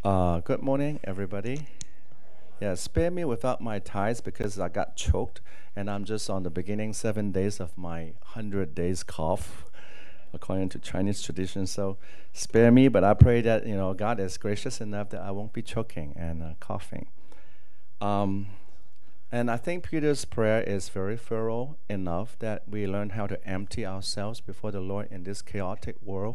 Good morning, everybody. Yeah, spare me without my ties because I got choked and I'm just on the beginning 7 days of my 100 days cough, according to Chinese tradition. So spare me, but I pray that, God is gracious enough that I won't be choking and coughing. Um, and I think Peter's prayer is very thorough enough that we learn how to empty ourselves before the Lord in this chaotic world.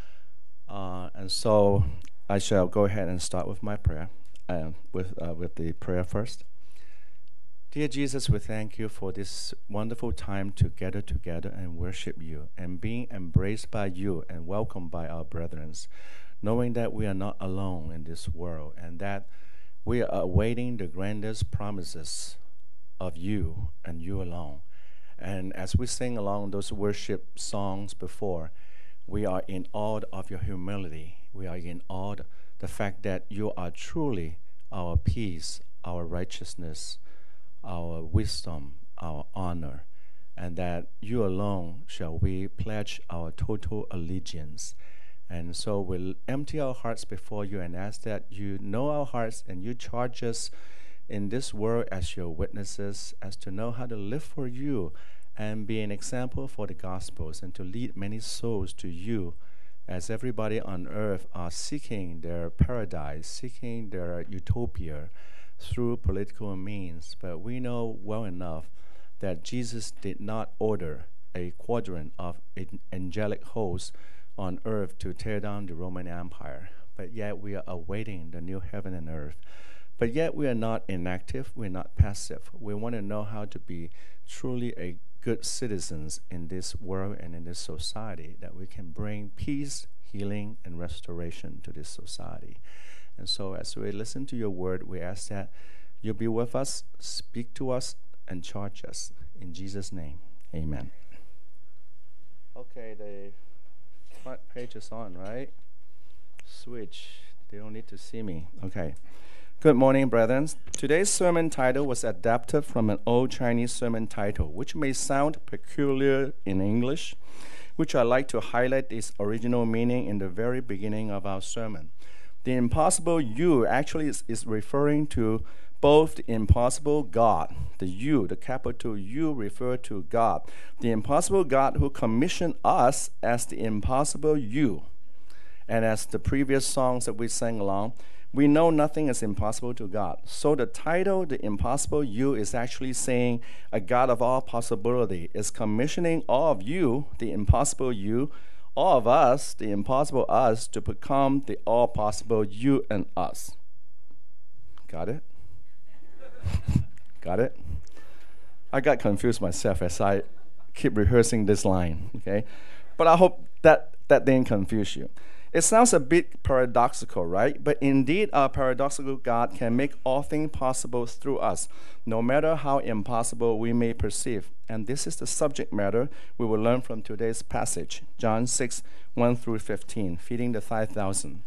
And so I shall go ahead and start with my prayer, with the prayer first. Dear Jesus, we thank you for this wonderful time to gather together and worship you and being embraced by you and welcomed by our brethren, knowing that we are not alone in this world and that we are awaiting the grandest promises of you and you alone. And as we sing along those worship songs before, we are in awe of your humility. We are in awe of the fact that you are truly our peace, our righteousness, our wisdom, our honor, and that you alone shall we pledge our total allegiance. And so we'll empty our hearts before you and ask that you know our hearts and you charge us in this world as your witnesses, as to know how to live for you and be an example for the Gospels and to lead many souls to you as everybody on earth are seeking their paradise, seeking their utopia through political means. But we know well enough that Jesus did not order a quadrant of angelic hosts on earth to tear down the Roman Empire. But yet we are awaiting the new heaven and earth. But yet we are not inactive, we're not passive. We want to know how to be truly a good citizens in this world and in this society, that we can bring peace, healing, and restoration to this society. And so as we listen to your word, we ask that you be with us, speak to us, and charge us. In Jesus' name, amen. Okay, the front page is on, right? Switch. They don't need to see me. Okay. Good morning, brethren. Today's sermon title was adapted from an old Chinese sermon title, which may sound peculiar in English, which I like to highlight its original meaning in the very beginning of our sermon. The impossible you actually is referring to both the impossible God, the you, the capital U refer to God, the impossible God who commissioned us as the impossible you. And as the previous songs that we sang along, we know nothing is impossible to God. So the title, The Impossible You, is actually saying a God of all possibility is commissioning all of you, the impossible you, all of us, the impossible us, to become the all possible you and us. Got it? Got it? I got confused myself as I keep rehearsing this line, okay? But I hope that didn't confuse you. It sounds a bit paradoxical, right? But indeed, our paradoxical God can make all things possible through us, no matter how impossible we may perceive. And this is the subject matter we will learn from today's passage, John 6, 1 through 15, feeding the 5,000.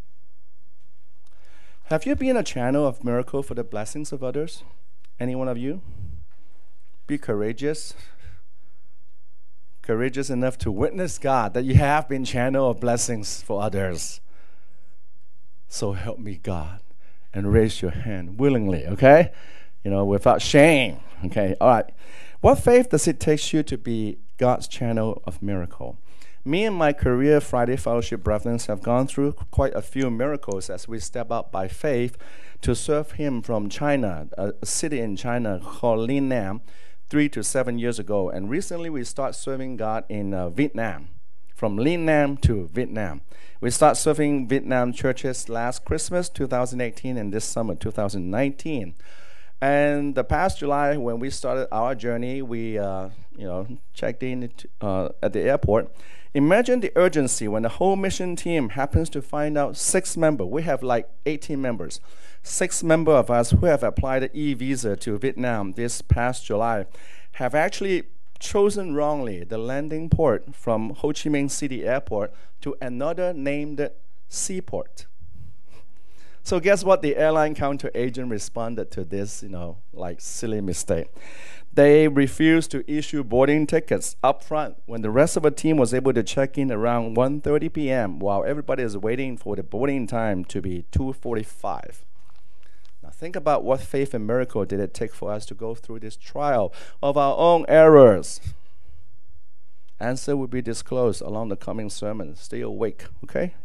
Have you been a channel of miracle for the blessings of others? Any one of you? Be courageous. Courageous enough to witness God that you have been channel of blessings for others. So help me God. And raise your hand willingly, okay? Without shame, okay? All right. What faith does it take you to be God's channel of miracle? Me and my career Friday Fellowship brethren have gone through quite a few miracles as we step out by faith to serve Him from China, a city in China called Linnam, 3 to 7 years ago. And recently we start serving God in Vietnam, from Linnam to Vietnam. We start serving Vietnam churches last Christmas 2018 and this summer 2019. And the past July, when we started our journey, we checked in at the airport. Imagine the urgency when the whole mission team happens to find out 6 members. We have like 18 members. 6 members of us who have applied the e-visa to Vietnam this past July have actually chosen wrongly the landing port from Ho Chi Minh City Airport to another named seaport. So guess what? The airline counter agent responded to this, silly mistake. They refused to issue boarding tickets up front when the rest of the team was able to check in around 1:30 p.m. while everybody is waiting for the boarding time to be 2:45. Now think about what faith and miracle did it take for us to go through this trial of our own errors. Answer will be disclosed along the coming sermon. Stay awake, okay?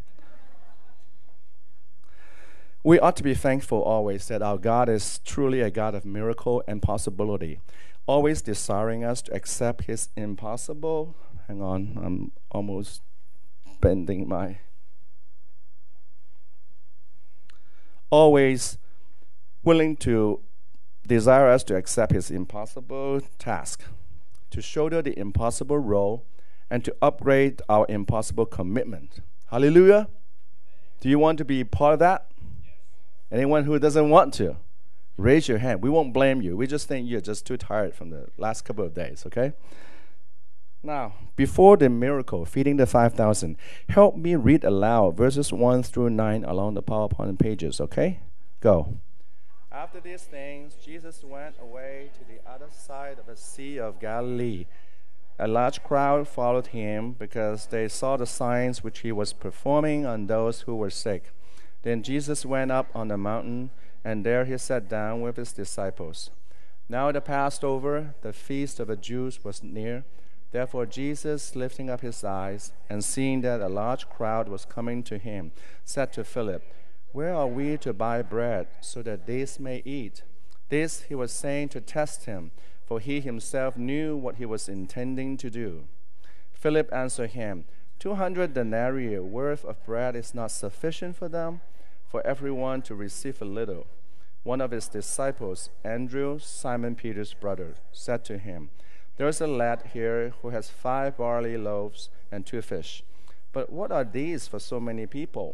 We ought to be thankful always that our God is truly a God of miracle and possibility, always desiring us to accept His impossible. Hang on, I'm almost bending my. Always willing to desire us to accept His impossible task, to shoulder the impossible role, and to upgrade our impossible commitment. Hallelujah. Do you want to be part of that? Anyone who doesn't want to, raise your hand. We won't blame you. We just think you're just too tired from the last couple of days, okay? Now, before the miracle, feeding the 5,000, help me read aloud verses 1 through 9 along the PowerPoint pages, okay? Go. After these things, Jesus went away to the other side of the Sea of Galilee. A large crowd followed him because they saw the signs which he was performing on those who were sick. Then Jesus went up on the mountain, and there he sat down with his disciples. Now the Passover, the feast of the Jews, was near. Therefore Jesus, lifting up his eyes, and seeing that a large crowd was coming to him, said to Philip, "Where are we to buy bread, so that these may eat?" This he was saying to test him, for he himself knew what he was intending to do. Philip answered him, 200 denarii worth of bread is not sufficient for them, for everyone to receive a little. One of his disciples, Andrew, Simon Peter's brother, said to him, "There is a lad here who has 5 barley loaves and 2 fish. But what are these for so many people?"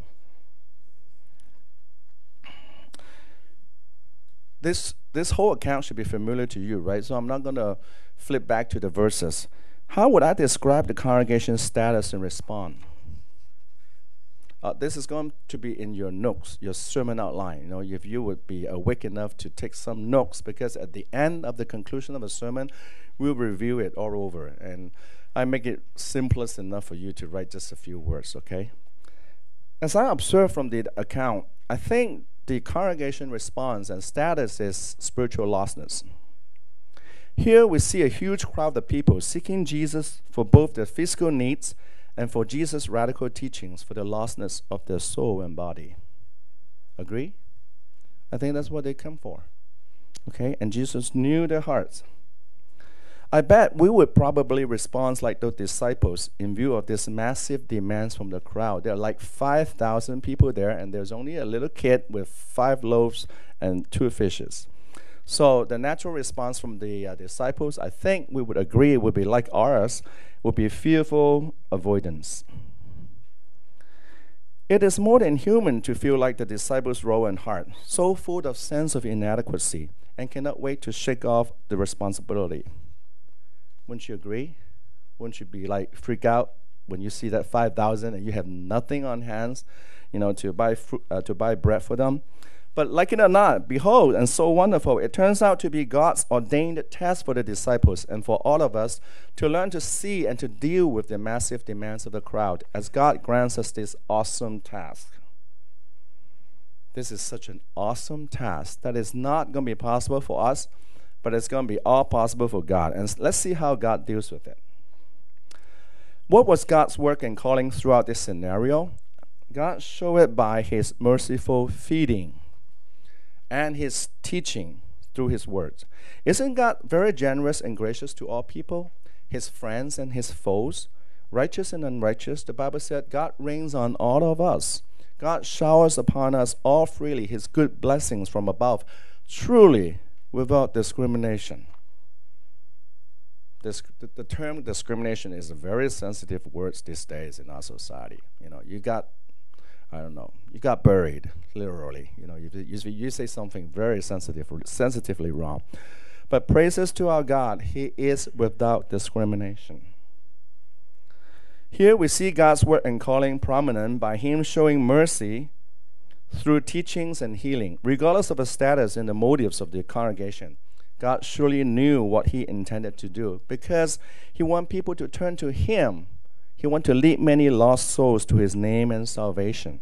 This whole account should be familiar to you, right? So I'm not going to flip back to the verses. How would I describe the congregation's status and response? This is going to be in your notes, your sermon outline. If you would be awake enough to take some notes, because at the end of the conclusion of a sermon, we'll review it all over. And I make it simplest enough for you to write just a few words, okay? As I observe from the account, I think the congregation response and status is spiritual lostness. Here we see a huge crowd of people seeking Jesus for both their physical needs and for Jesus' radical teachings for the lostness of their soul and body. Agree? I think that's what they come for. Okay? And Jesus knew their hearts. I bet we would probably respond like those disciples in view of this massive demands from the crowd. There are like 5,000 people there, and there's only a little kid with 5 loaves and 2 fishes. So the natural response from the disciples, I think we would agree, would be like ours, would be fearful avoidance. It is more than human to feel like the disciples' role and heart, so full of sense of inadequacy, and cannot wait to shake off the responsibility. Wouldn't you agree? Wouldn't you be like freak out when you see that 5,000 and you have nothing on hands, to buy bread for them? But like it or not, behold, and so wonderful, it turns out to be God's ordained task for the disciples and for all of us to learn to see and to deal with the massive demands of the crowd as God grants us this awesome task. This is such an awesome task that is not going to be possible for us, but it's going to be all possible for God. And let's see how God deals with it. What was God's work and calling throughout this scenario? God showed it by his merciful feeding and his teaching through his words. Isn't God very generous and gracious to all people, his friends and his foes, righteous and unrighteous? The Bible said God rains on all of us. God showers upon us all freely his good blessings from above, truly without discrimination. The term discrimination is a very sensitive word these days in our society. You got buried, literally. You say something very sensitively wrong. But praises to our God, he is without discrimination. Here we see God's work and calling prominent by him showing mercy through teachings and healing, regardless of the status and the motives of the congregation. God surely knew what he intended to do because he wanted people to turn to him. He wanted to lead many lost souls to his name and salvation.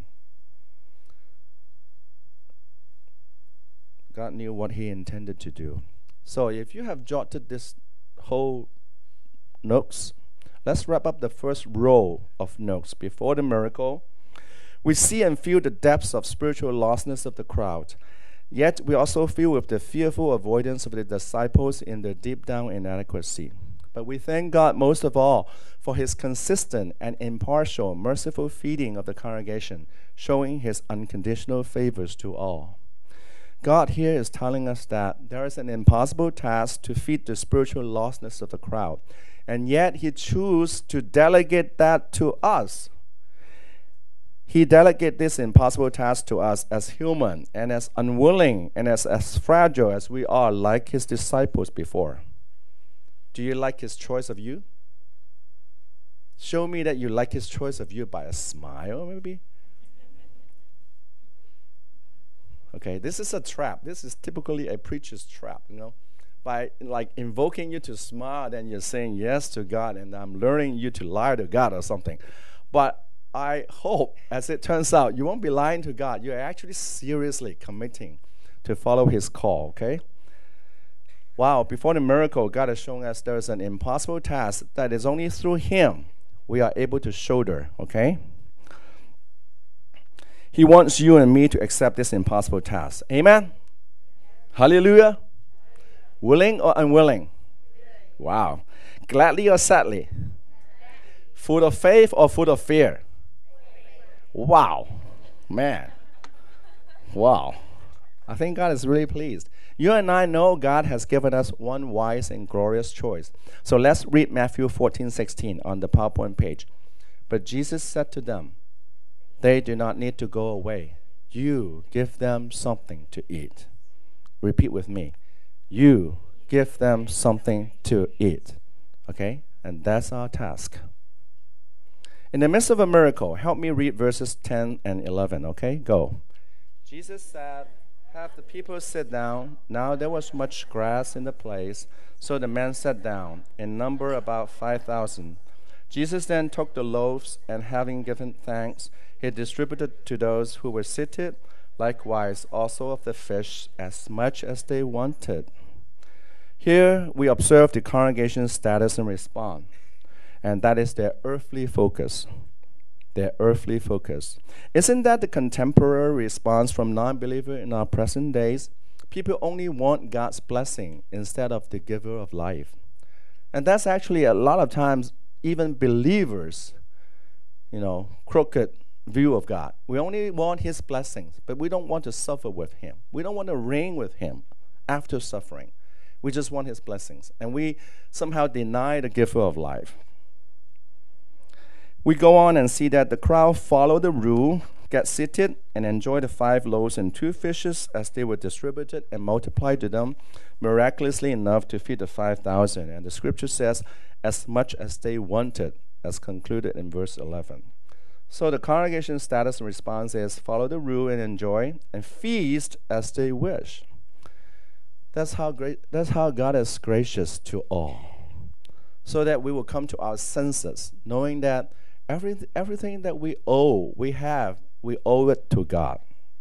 God knew what he intended to do. So if you have jotted this whole notes, let's wrap up the first row of notes. Before the miracle, we see and feel the depths of spiritual lostness of the crowd. Yet we also feel with the fearful avoidance of the disciples in their deep down inadequacy. But we thank God most of all for his consistent and impartial, merciful feeding of the congregation, showing his unconditional favors to all. God here is telling us that there is an impossible task to feed the spiritual lostness of the crowd, and yet he chooses to delegate that to us. He delegated this impossible task to us as human and as unwilling and as fragile as we are, like his disciples before. Do you like his choice of you? Show me that you like his choice of you by a smile, maybe. Okay, this is a trap. This is typically a preacher's trap, By invoking you to smile, then you're saying yes to God, and I'm luring you to lie to God or something. But I hope, as it turns out, you won't be lying to God. You're actually seriously committing to follow his call, okay? Wow, before the miracle, God has shown us there is an impossible task that is only through him we are able to shoulder, okay? He wants you and me to accept this impossible task. Amen? Hallelujah? Willing or unwilling? Wow. Gladly or sadly? Full of faith or full of fear? Wow. Man. Wow. I think God is really pleased. You and I know God has given us one wise and glorious choice. So let's read Matthew 14:16 on the PowerPoint page. But Jesus said to them, they do not need to go away. You give them something to eat. Repeat with me. You give them something to eat. Okay? And that's our task. In the midst of a miracle, help me read verses 10 and 11. Okay? Go. Jesus said, have the people sit down. Now there was much grass in the place, so the men sat down, in number about 5,000. Jesus then took the loaves, and having given thanks, he distributed to those who were seated, likewise also of the fish, as much as they wanted. Here we observe the congregation's status and response, and that is their earthly focus. Their earthly focus. Isn't that the contemporary response from non-believers in our present days? People only want God's blessing instead of the giver of life. And that's actually a lot of times even believers, crooked view of God. We only want his blessings, but we don't want to suffer with him. We don't want to reign with him after suffering. We just want his blessings. And we somehow deny the giver of life. We go on and see that the crowd followed the rule, get seated, and enjoy the 5 loaves and 2 fishes as they were distributed and multiplied to them, miraculously enough to feed the 5,000. And the scripture says, as much as they wanted, as concluded in verse 11. So the congregation's status and response is follow the rule and enjoy, and feast as they wish. That's how God is gracious to all, so that we will come to our senses, knowing that everything that we owe it to God.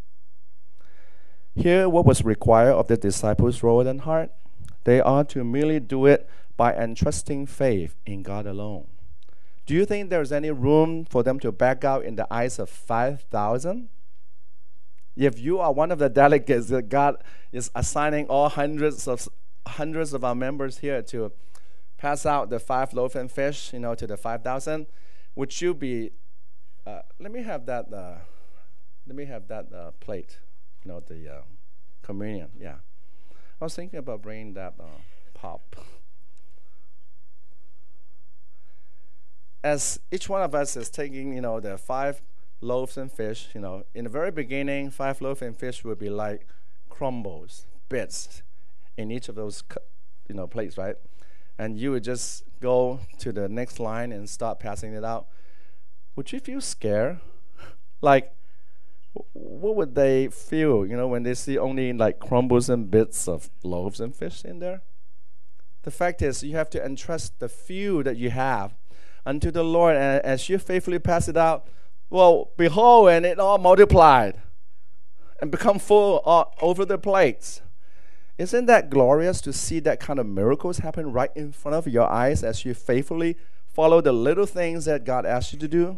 Here, what was required of the disciples' role and heart? They are to merely do it by entrusting faith in God alone. Do you think there's any room for them to back out in the eyes of 5,000? If you are one of the delegates that God is assigning all hundreds of our members here to pass out the 5 loaves and fish, to the 5,000, would you be? Let me have that plate, the communion. Yeah, I was thinking about bringing that pop. As each one of us is taking, the 5 loaves and fish, in the very beginning, 5 loaves and fish would be like crumbles, bits in each of those, plates, right? And you would just go to the next line and start passing it out. Would you feel scared? Like, what would they feel, when they see only like crumbles and bits of loaves and fish in there? The fact is, you have to entrust the few that you have unto the Lord, and as you faithfully pass it out, well, behold, and it all multiplied and become full all over the plates. Isn't that glorious to see that kind of miracles happen right in front of your eyes as you faithfully follow the little things that God asks you to do?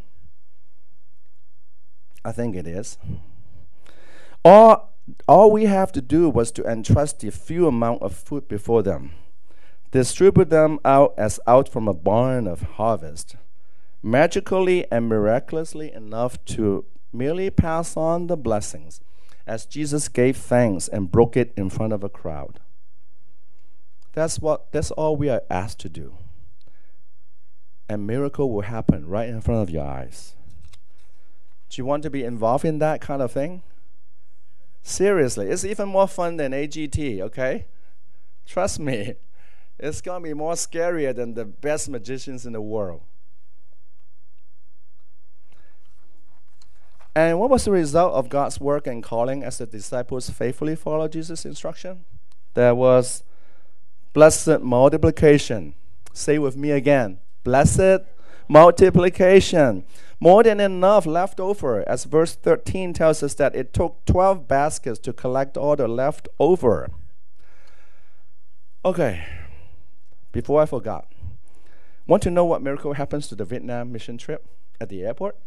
I think it is. All we have to do was to entrust the few amount of food before them, distribute them out as out from a barn of harvest, magically and miraculously enough to merely pass on the blessings as Jesus gave thanks and broke it in front of a crowd. That's all we are asked to do. And miracle will happen right in front of your eyes. Do you want to be involved in that kind of thing? Seriously, it's even more fun than AGT, okay? Trust me, it's going to be more scarier than the best magicians in the world. And what was the result of God's work and calling as the disciples faithfully followed Jesus' instruction? There was blessed multiplication. Say with me again, blessed multiplication. More than enough left over, as verse 13 tells us that it took 12 baskets to collect all the leftover. Okay, before I forgot, want to know what miracle happens to the Vietnam mission trip at the airport?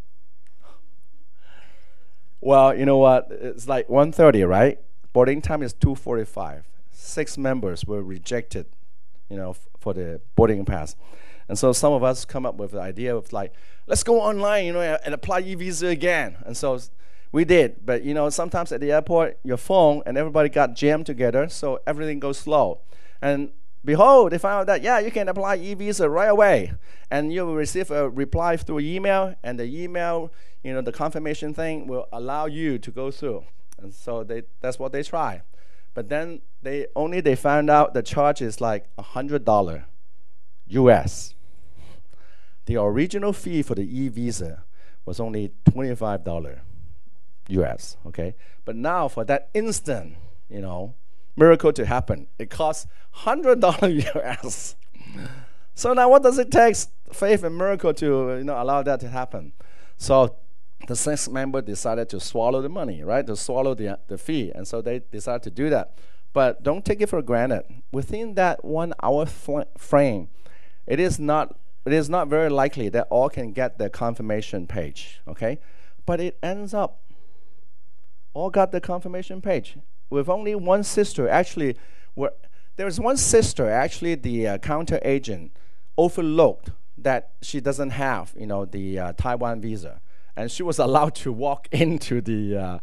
Well, you know what? It's like 1:30, right? Boarding time is 2:45. 6 members were rejected, for the boarding pass. And so some of us come up with the idea of like, let's go online, and apply e-visa again. And so we did. But, sometimes at the airport, your phone and everybody got jammed together, so everything goes slow. And behold, they found out that, yeah, you can apply e-visa right away. And you will receive a reply through email, and the email, the confirmation thing will allow you to go through. And so that's what they try. But then they found out the charge is like $100 US. The original fee for the e-visa was only $25 US, okay? But now for that instant, miracle to happen, it costs $100 US. So now what does it take, faith and miracle, to allow that to happen? So the 6th member decided to swallow the money, right? To swallow the fee. And so they decided to do that. But don't take it for granted. Within that 1 hour frame, it is not very likely that all can get the confirmation page, okay? But it ends up all got the confirmation page. With only one sister, actually, there's one sister, actually, the counter agent overlooked that she doesn't have, the Taiwan visa, and she was allowed to walk into the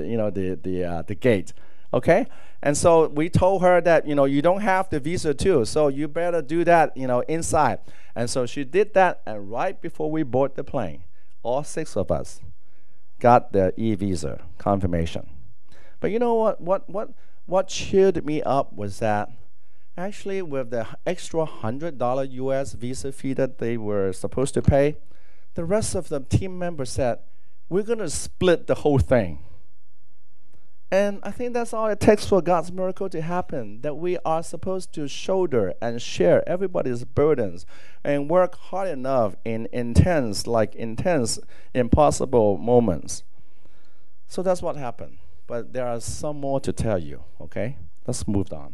gate. Okay, and so we told her that you don't have the visa too, so you better do that inside. And so she did that, and right before we board the plane, all 6 of us got the e-visa confirmation. But you know what cheered me up was that actually with the extra $100 US visa fee that they were supposed to pay, the rest of the team members said, we're going to split the whole thing. And I think that's all it takes for God's miracle to happen, that we are supposed to shoulder and share everybody's burdens and work hard enough in intense, impossible moments. So that's what happened. But there are some more to tell you, okay? Let's move on.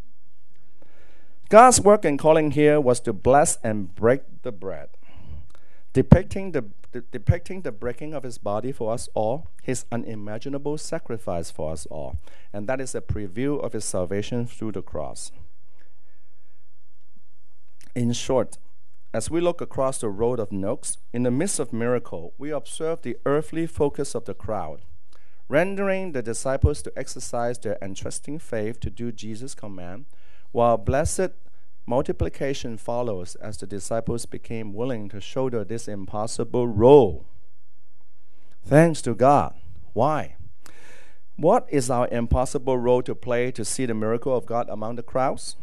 God's work and calling here was to bless and break the bread, depicting the breaking of his body for us all, his unimaginable sacrifice for us all. And that is a preview of his salvation through the cross. In short, as we look across the road of Nooks, in the midst of miracle, we observe the earthly focus of the crowd, rendering the disciples to exercise their entrusting faith to do Jesus' command, while blessed multiplication follows as the disciples became willing to shoulder this impossible role. Thanks to God. Why? What is our impossible role to play to see the miracle of God among the crowds?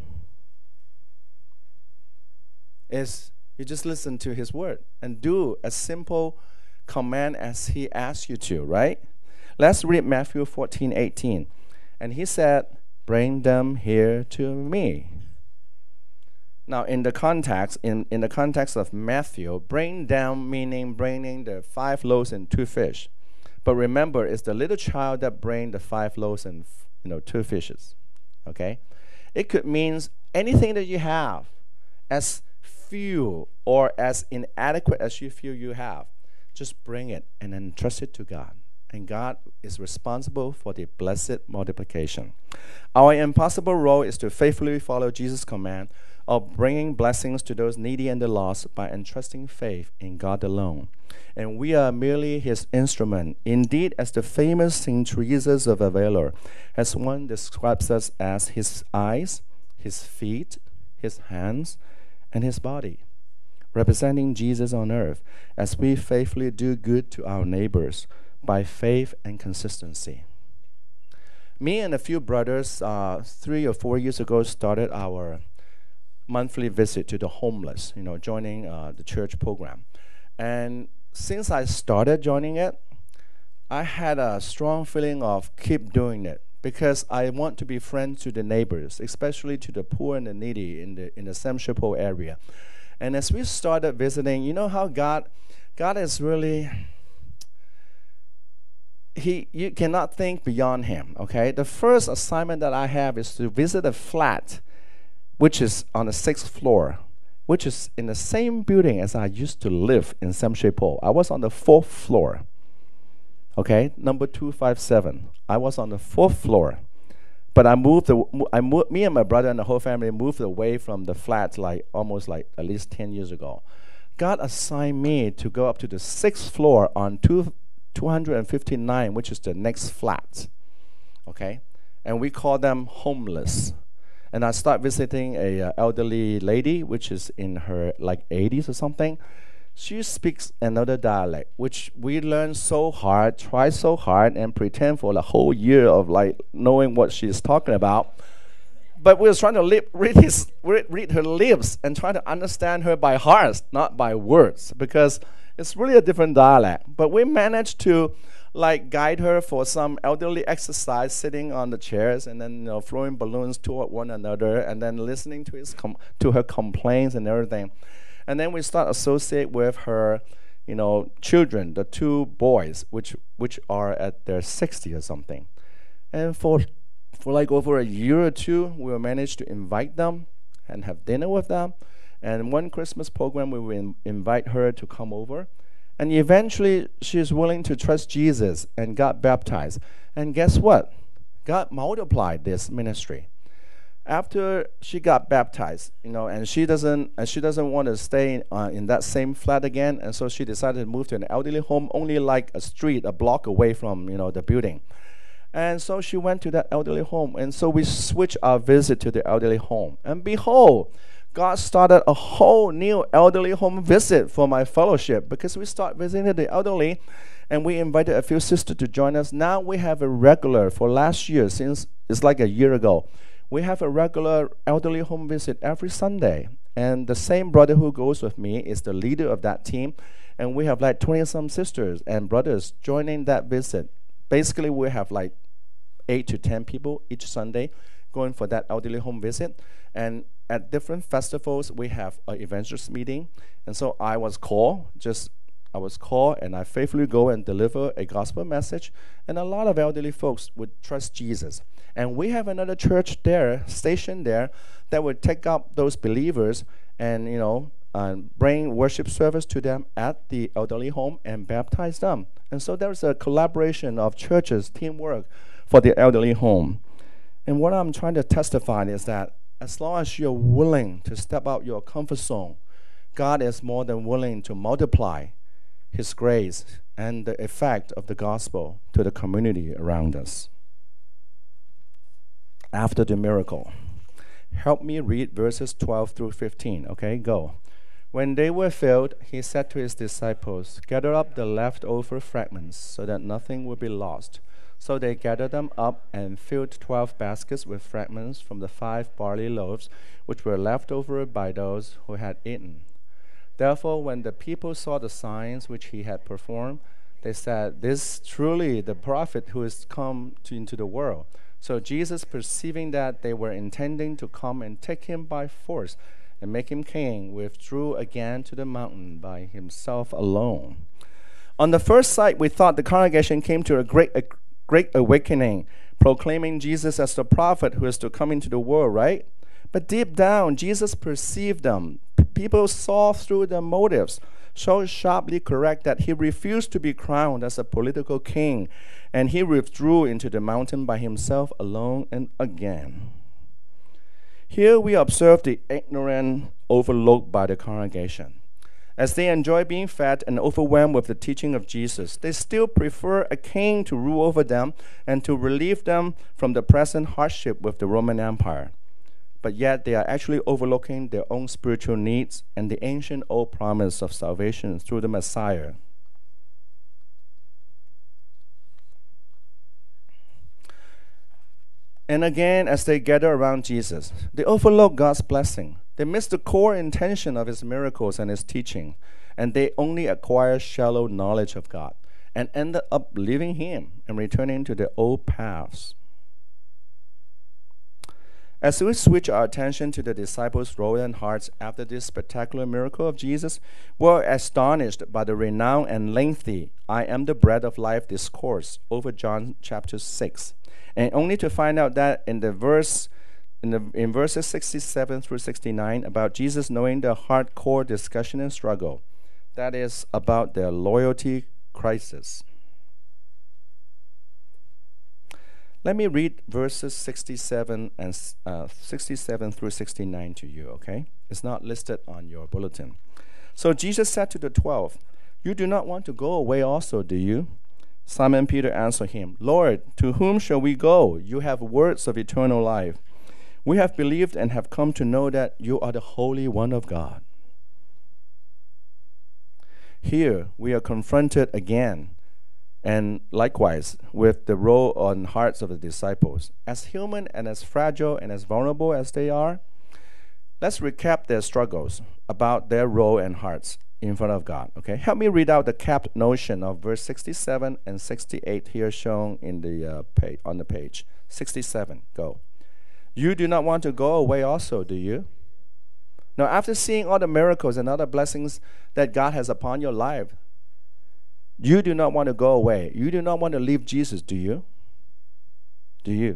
Is you just listen to his word and do a simple command as he asks you to, right? Let's read Matthew 14:18. And he said, "Bring them here to me." Now, in the context of Matthew, bring them meaning bringing the 5 loaves and 2 fish. But remember, it's the little child that bring the 5 loaves and 2 fishes. Okay, it could mean anything that you have, as few or as inadequate as you feel you have. Just bring it and entrust it to God. And God is responsible for the blessed multiplication. Our impossible role is to faithfully follow Jesus' command of bringing blessings to those needy and the lost by entrusting faith in God alone. And we are merely his instrument. Indeed, as the famous St. Teresa of Avila, as one describes us as his eyes, his feet, his hands, and his body, representing Jesus on earth as we faithfully do good to our neighbors by faith and consistency. Me and a few brothers 3 or 4 years ago started our monthly visit to the homeless, joining the church program. And since I started joining it, I had a strong feeling of keep doing it because I want to be friends to the neighbors, especially to the poor and the needy in the Samshipo area. And as we started visiting, you know how God is really, you cannot think beyond him, okay? The first assignment that I have is to visit a flat which is on the 6th floor, which is in the same building as I used to live in Samshipo. I was on the 4th floor, okay, number 257. I was on the 4th floor, but me and my brother and the whole family moved away from the flat almost at least 10 years ago. God assigned me to go up to the 6th floor on 259, which is the next flat, okay, and we call them homeless. And I start visiting a elderly lady, which is in her 80s or something. She speaks another dialect, which we learn so hard, try so hard, and pretend for the whole year of knowing what she's talking about. But we were trying to read her lips and try to understand her by heart, not by words, because it's really a different dialect. But we managed to guide her for some elderly exercise, sitting on the chairs and then throwing balloons toward one another and then listening to her complaints and everything. And then we start associate with her, children, the 2 boys, which are at their 60 or something. And for over a year or 2, we managed to invite them and have dinner with them. And one Christmas program, we will invite her to come over. And eventually, she is willing to trust Jesus and got baptized. And guess what? God multiplied this ministry. After she got baptized, and she doesn't want to stay in that same flat again, and so she decided to move to an elderly home, only a block away from the building. And so she went to that elderly home, and so we switched our visit to the elderly home. And behold, God started a whole new elderly home visit for my fellowship because we start visiting the elderly and we invited a few sisters to join us. Now we have a regular, for last year, since it's a year ago, we have a regular elderly home visit every Sunday. And the same brother who goes with me is the leader of that team. And we have 20-some sisters and brothers joining that visit. Basically, we have 8 to 10 people each Sunday going for that elderly home visit. And at different festivals, we have an evangelist meeting. And so I was called and I faithfully go and deliver a gospel message. And a lot of elderly folks would trust Jesus. And we have another church there, stationed there, that would take up those believers and, bring worship service to them at the elderly home and baptize them. And so there's a collaboration of churches, teamwork for the elderly home. And what I'm trying to testify is that as long as you're willing to step out your comfort zone, God is more than willing to multiply his grace and the effect of the gospel to the community around us. After the miracle, help me read verses 12 through 15. Okay, go. When they were filled, he said to his disciples, "Gather up the leftover fragments so that nothing will be lost." So they gathered them up and filled 12 baskets with fragments from the 5 barley loaves, which were left over by those who had eaten. Therefore, when the people saw the signs which he had performed, They said, "This is truly the prophet who has come into the world." So Jesus, perceiving that they were intending to come and take him by force and make him king, withdrew again to the mountain by himself alone. On the first sight, we thought the congregation came to a great awakening, proclaiming Jesus as the prophet who is to come into the world, right? But deep down, Jesus perceived them. People saw through their motives, so sharply correct that he refused to be crowned as a political king, and he withdrew into the mountain by himself alone and again. Here we observe the ignorant overlooked by the congregation. As they enjoy being fed and overwhelmed with the teaching of Jesus, they still prefer a king to rule over them and to relieve them from the present hardship with the Roman Empire. But yet they are actually overlooking their own spiritual needs and the ancient old promise of salvation through the Messiah. And again, as they gather around Jesus, they overlook God's blessing. They miss the core intention of his miracles and his teaching, and they only acquire shallow knowledge of God and end up leaving him and returning to their old paths. As we switch our attention to the disciples' role and hearts after this spectacular miracle of Jesus, we're astonished by the renowned and lengthy "I am the bread of life" discourse over John chapter 6, and only to find out that in verses 67 through 69 about Jesus knowing the hardcore discussion and struggle, that is about their loyalty crisis. Let me read verses 67 through 69 to you, okay? It's not listed on your bulletin. So Jesus said to the 12, "You do not want to go away also, do you?" Simon Peter answered him, "Lord, to whom shall we go? You have words of eternal life. We have believed and have come to know that you are the Holy One of God." Here we are confronted again, and likewise with the role on hearts of the disciples. As human and as fragile and as vulnerable as they are, let's recap their struggles about their role and hearts in front of God. Okay, help me read out the capped notion of verse 67 and 68 here shown in the on the page. 67, go. "You do not want to go away also, do you?" Now, after seeing all the miracles and other blessings that God has upon your life, you do not want to go away. You do not want to leave Jesus, do you? Do you?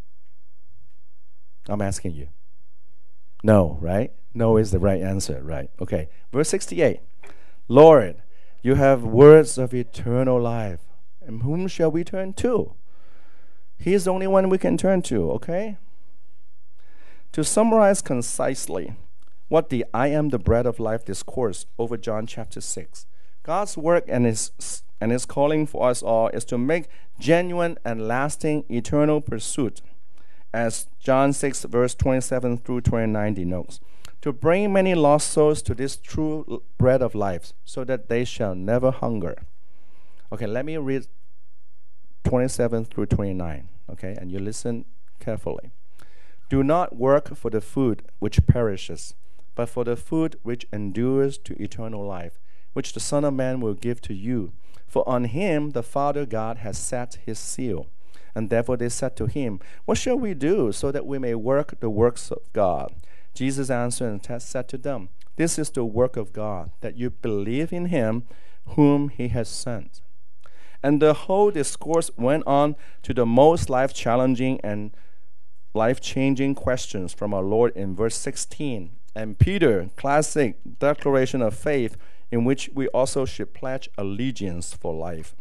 I'm asking you. No, right? No is the right answer, right? Okay. Verse 68. "Lord, you have words of eternal life. And whom shall we turn to?" He is the only one we can turn to, okay? To summarize concisely what the "I am the bread of life" discourse over John chapter 6, God's work and his calling for us all is to make genuine and lasting eternal pursuit, as John 6 verse 27 through 29 denotes, to bring many lost souls to this true bread of life so that they shall never hunger. Okay, let me read 27 through 29, okay, and you listen carefully. "Do not work for the food which perishes, but for the food which endures to eternal life, which the Son of Man will give to you. For on him the Father God has set his seal." And therefore they said to him, "What shall we do so that we may work the works of God?" Jesus answered and said to them, "This is the work of God, that you believe in him whom he has sent." And the whole discourse went on to the most life-challenging and life-changing questions from our Lord in verse 16. And Peter, classic declaration of faith, in which we also should pledge allegiance for life.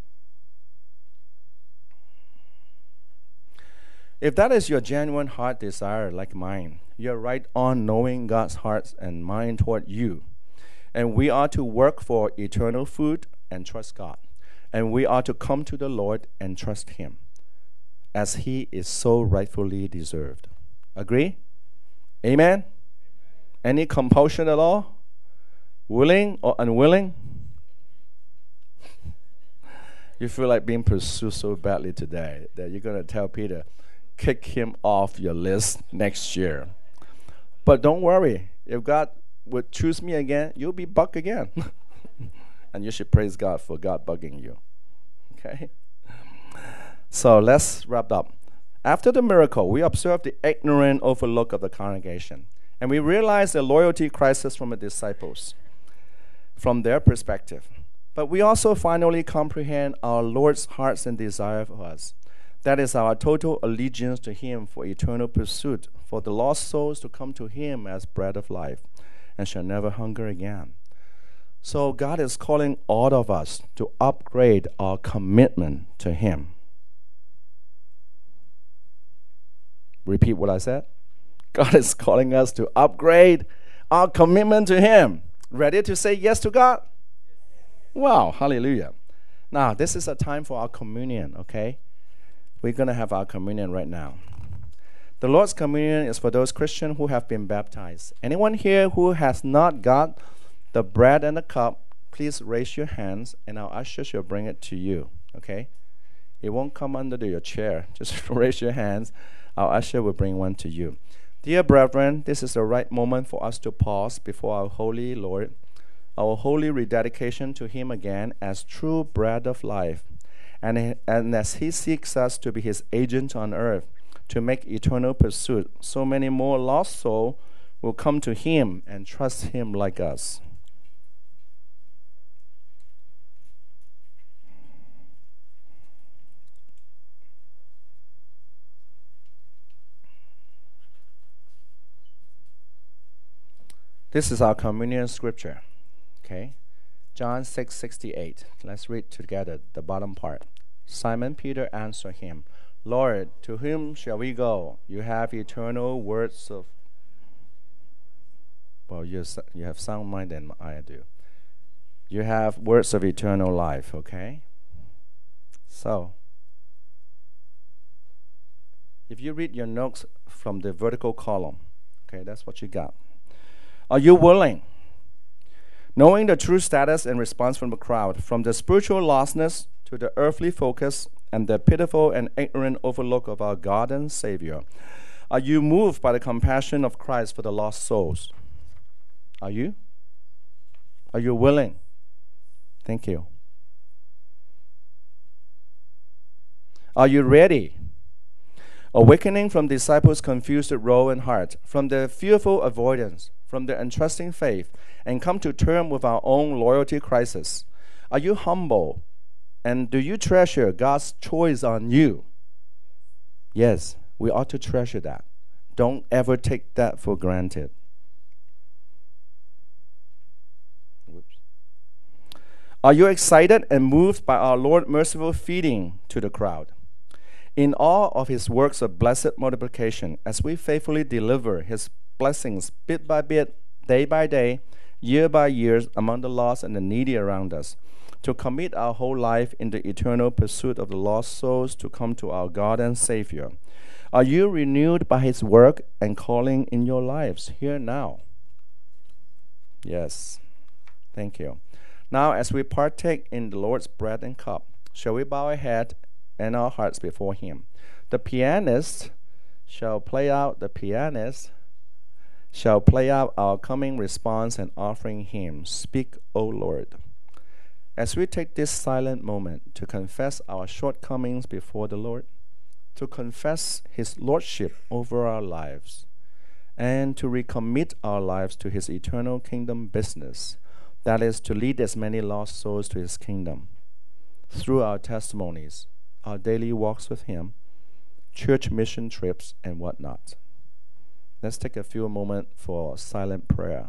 If that is your genuine heart desire like mine, you're right on knowing God's heart and mind toward you. And we are to work for eternal food and trust God. And we are to come to the Lord and trust him, as he is so rightfully deserved. Agree? Amen? Any compulsion at all? Willing or unwilling? You feel like being pursued so badly today that you're going to tell Peter, kick him off your list next year. But don't worry. If God would choose me again, you'll be Buck again. And you should praise God for God bugging you. Okay? So let's wrap up. After the miracle, we observed the ignorant overlook of the congregation. And we realized the loyalty crisis from the disciples, from their perspective. But we also finally comprehend our Lord's hearts and desire for us. That is our total allegiance to Him for eternal pursuit, for the lost souls to come to Him as bread of life and shall never hunger again. So God is calling all of us to upgrade our commitment to Him. Repeat what I said. God is calling us to upgrade our commitment to Him. Ready to say yes to God? Wow, hallelujah. Now, this is a time for our communion, okay? We're going to have our communion right now. The Lord's communion is for those Christians who have been baptized. Anyone here who has not got the bread and the cup, please raise your hands, and our ushers will bring it to you, okay? It won't come under your chair. Just raise your hands. Our usher will bring one to you. Dear brethren, this is the right moment for us to pause before our holy Lord, our holy rededication to Him again as true bread of life. And as He seeks us to be His agent on earth, to make eternal pursuit, so many more lost souls will come to Him and trust Him like us. This is our communion scripture. Okay? John 6:68. Let's read together the bottom part. Simon Peter answered Him, Lord, to whom shall we go? You have eternal words of... Well, you have sound mind than I do. You have words of eternal life, okay? So, if you read your notes from the vertical column, okay, that's what you got. Are you willing? Knowing the true status and response from the crowd, from the spiritual lostness to the earthly focus and the pitiful and ignorant overlook of our God and Savior, are you moved by the compassion of Christ for the lost souls? Are you? Are you willing? Thank you. Are you ready? Awakening from disciples' confused role and heart, from their fearful avoidance, from their untrusting faith, and come to terms with our own loyalty crisis. Are you humble? And do you treasure God's choice on you? Yes, we ought to treasure that. Don't ever take that for granted. Whoops. Are you excited and moved by our Lord's merciful feeding to the crowd? In awe of His works of blessed multiplication, as we faithfully deliver His blessings bit by bit, day by day, year by year, among the lost and the needy around us, to commit our whole life in the eternal pursuit of the lost souls to come to our God and Savior. Are you renewed by His work and calling in your lives here now? Yes. Thank you. Now, as we partake in the Lord's bread and cup, shall we bow our head and our hearts before Him? The pianist shall play out our coming response and offering hymn, Speak, O Lord. As we take this silent moment to confess our shortcomings before the Lord, to confess His lordship over our lives, and to recommit our lives to His eternal kingdom business, that is, to lead as many lost souls to His kingdom, through our testimonies, our daily walks with Him, church mission trips, and whatnot. Let's take a few moments for silent prayer.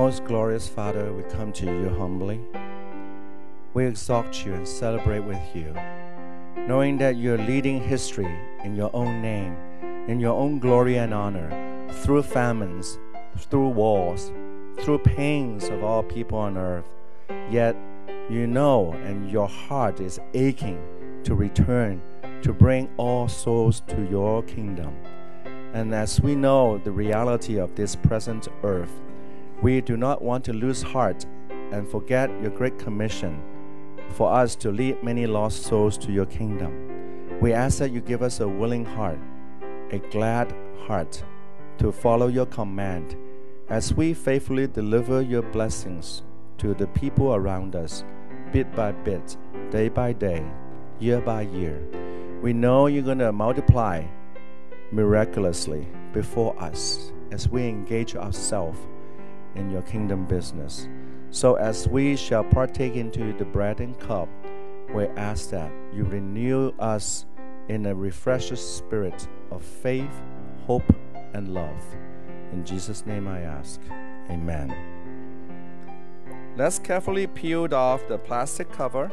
most glorious Father, we come to you humbly. We exalt you and celebrate with you, knowing that you're leading history in your own name, in your own glory and honor, through famines, through wars, through pains of all people on earth. Yet you know, and your heart is aching to return, to bring all souls to your kingdom. And as we know the reality of this present earth, we do not want to lose heart and forget your great commission for us to lead many lost souls to your kingdom. We ask that you give us a willing heart, a glad heart, to follow your command as we faithfully deliver your blessings to the people around us, bit by bit, day by day, year by year. We know you're going to multiply miraculously before us as we engage ourselves in your kingdom business. So as we shall partake into the bread and cup, we ask that you renew us in a refreshed spirit of faith, hope, and love. In Jesus' name I ask. Amen. Let's carefully peel off the plastic cover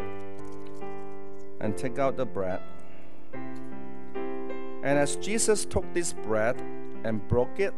and take out the bread. And as Jesus took this bread and broke it,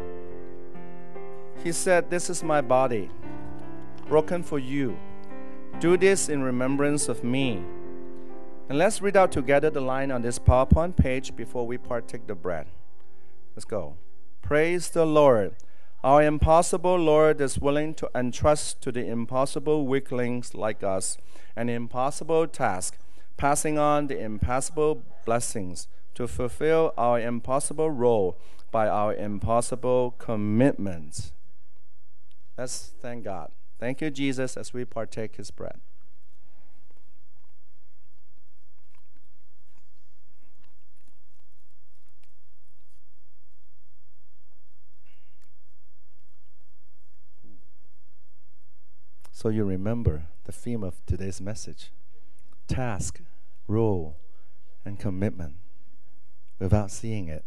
he said, "This is my body, broken for you. Do this in remembrance of me." And let's read out together the line on this PowerPoint page before we partake the bread. Let's go. Praise the Lord. Our impossible Lord is willing to entrust to the impossible weaklings like us an impossible task, passing on the impossible blessings to fulfill our impossible role by our impossible commitments. Let's thank God. Thank you, Jesus, as we partake his bread. So you remember the theme of today's message: task, role, and commitment without seeing it.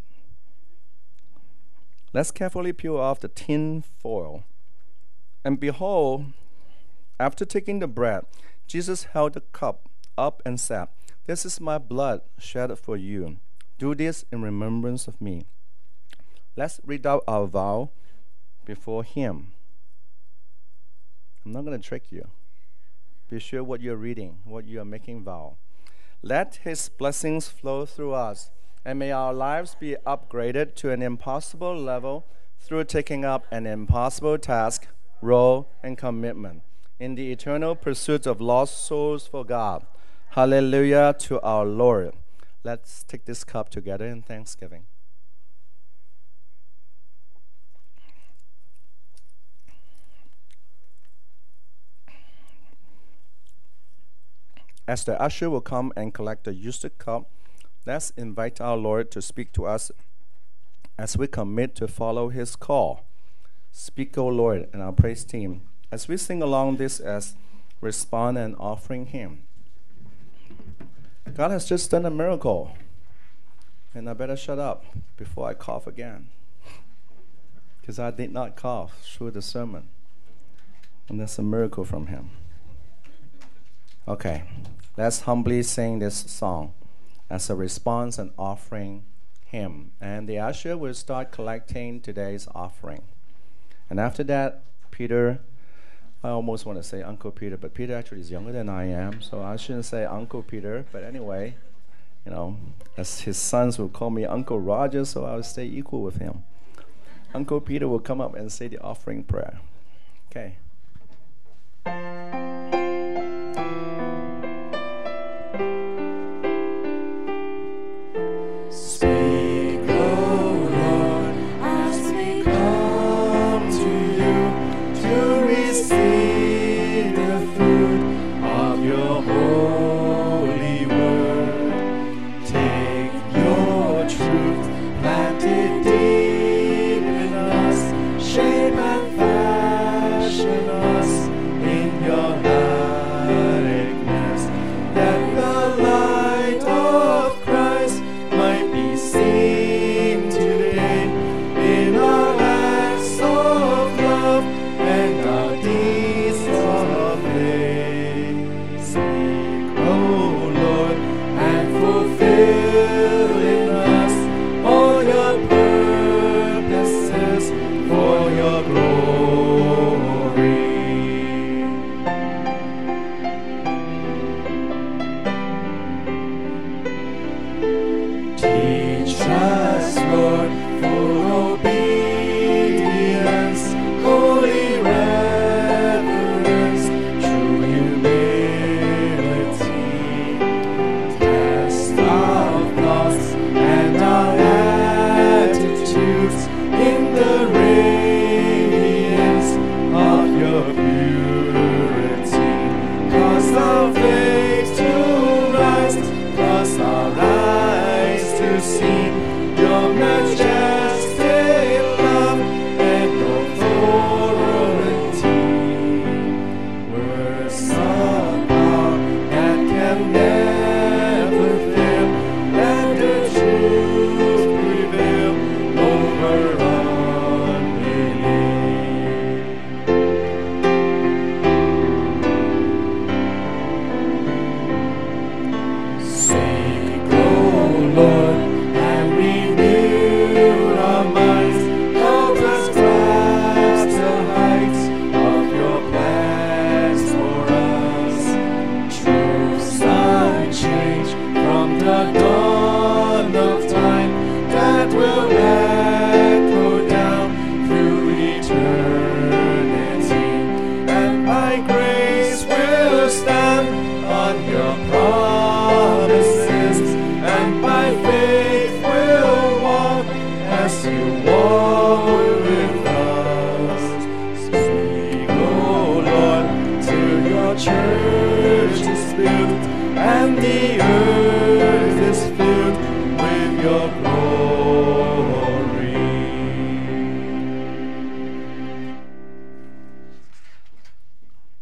Let's carefully peel off the tin foil. And behold, after taking the bread, Jesus held the cup up and said, "This is my blood shed for you. Do this in remembrance of me." Let's read out our vow before him. I'm not going to trick you. Be sure what you're reading, what you are making vow. Let his blessings flow through us, and may our lives be upgraded to an impossible level through taking up an impossible task, role, and commitment in the eternal pursuit of lost souls for God. Hallelujah to our Lord. Let's take this cup together in thanksgiving. As the usher will come and collect the used cup, let's invite our Lord to speak to us as we commit to follow his call. Speak, O Lord, and our praise team, as we sing along this as respond and offering him. God has just done a miracle, and I better shut up before I cough again, because I did not cough through the sermon, and that's a miracle from him. Okay, let's humbly sing this song as a response and offering him. And the usher will start collecting today's offering. And after that, Peter, I almost want to say Uncle Peter, but Peter actually is younger than I am, so I shouldn't say Uncle Peter. But anyway, as his sons will call me Uncle Roger, so I'll stay equal with him. Uncle Peter will come up and say the offering prayer. Okay. deeds of faith. Speak, O Lord, and fulfill in us all your purposes for your glory. Teach us, Lord, full obedience, holy reverence, true humility. Test our thoughts and our attitudes in the radiance of your purity. Cause our faith to rise, cause our eyes to see your majestic love and authority. Words of power that can never fail. Let the truth prevail over unbelief. Sing, O Lord, and renew our minds. Help us grasp the heights of your plans for us. Truths unchanged from the dawn of time that will echo down through eternity. And by grace we'll stand on your promises, and by faith we'll walk as you walk with us. Speak, O Lord, till your church is built and the earth is filled with your